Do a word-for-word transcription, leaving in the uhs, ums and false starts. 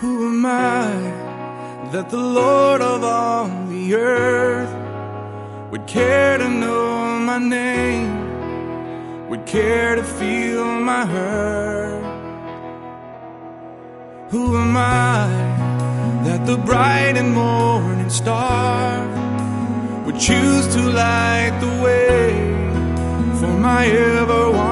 Who am I that the Lord of all the earth would care to know my name, would care to feel my hurt? Who am I that the bright and morning star would choose to light the way for my ever